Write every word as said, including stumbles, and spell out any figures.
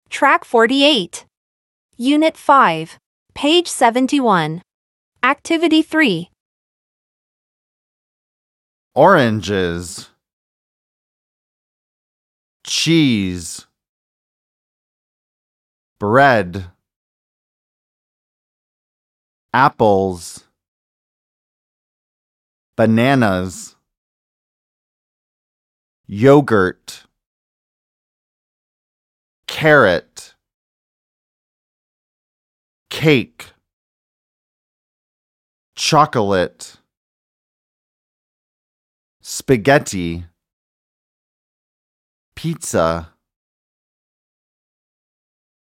Track forty-eight. Unit five. Page seventy-one. Activity three. Oranges. Cheese. Bread. Apples. Bananas. Yogurt. Carrot. Cake. Chocolate. Spaghetti. Pizza.